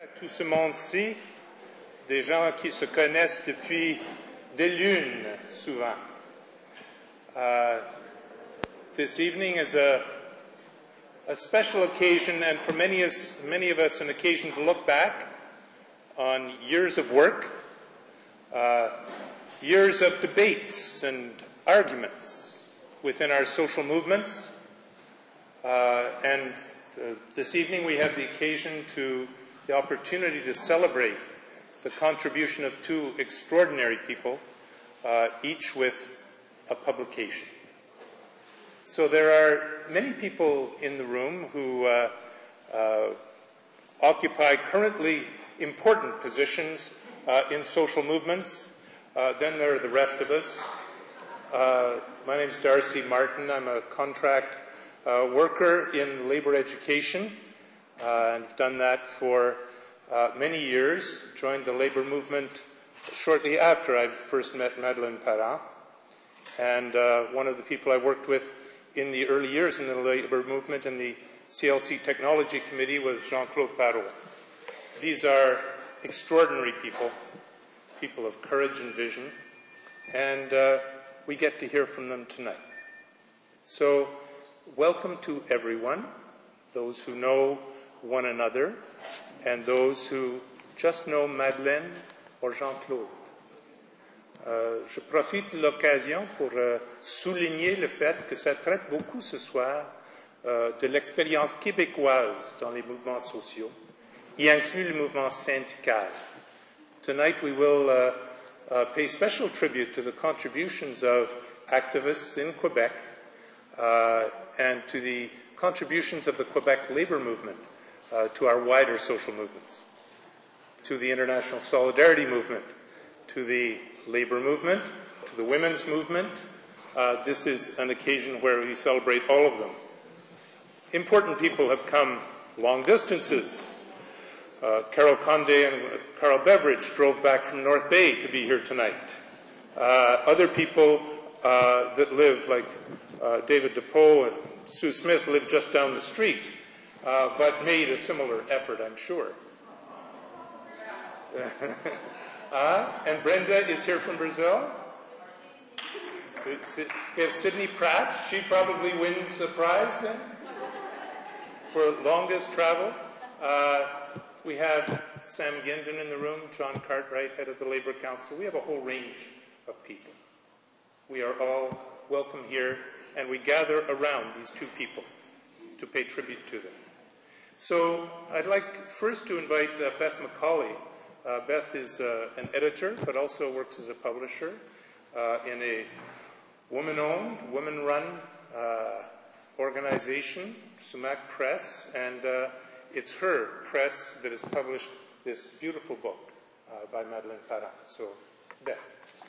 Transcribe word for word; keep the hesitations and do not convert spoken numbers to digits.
Tout ce monde-ci, des gens qui se connaissent depuis des lunes, souvent. Uh, this evening is a, a special occasion, and for many, us, many of us, an occasion to look back on years of work, uh, years of debates and arguments within our social movements. Uh, and uh, this evening we have the occasion to the opportunity to celebrate the contribution of two extraordinary people, uh, each with a publication. So there are many people in the room who uh, uh, occupy currently important positions uh, in social movements. Uh, then there are the rest of us. Uh, my name is Darcy Martin. I'm a contract uh, worker in labor education. Uh, and I've done that for uh, many years. Joined the labor movement shortly after I first met Madeleine Parent. And uh, one of the people I worked with in the early years in the labor movement in the C L C Technology Committee was Jean-Claude Parot. These are extraordinary people, people of courage and vision, and uh, we get to hear from them tonight. So, welcome to everyone, those who know one another, and those who just know Madeleine or Jean-Claude. Euh, je profite de l'occasion pour euh, souligner le fait que ça traite beaucoup ce soir euh, de l'expérience québécoise dans les mouvements sociaux, y inclut le mouvement syndical. Tonight we will uh, uh, pay special tribute to the contributions of activists in Quebec uh, and to the contributions of the Quebec labor movement uh, to our wider social movements, to the international solidarity movement, to the labor movement, to the women's movement. Uh, this is an occasion where we celebrate all of them. Important people have come long distances. Uh, Carol Condé and Carl Beveridge drove back from North Bay to be here tonight. Uh, other people uh, that live, like uh, David DePoe and Sue Smith, live just down the street, uh, but made a similar effort, I'm sure. Uh, and Brenda is here from Brazil. We have Sydney Pratt. She probably wins the prize then for longest travel. Uh, we have Sam Ginden in the room, John Cartwright, head of the Labour Council. We have a whole range of people. We are all welcome here, and we gather around these two people to pay tribute to them. So I'd like first to invite uh, Beth McCauley. Uh, Beth is uh, an editor, but also works as a publisher uh, in a woman-owned, woman-run uh, organization, Sumac Press, and uh, it's her press that has published this beautiful book uh, by Madeleine Parent. So, Beth.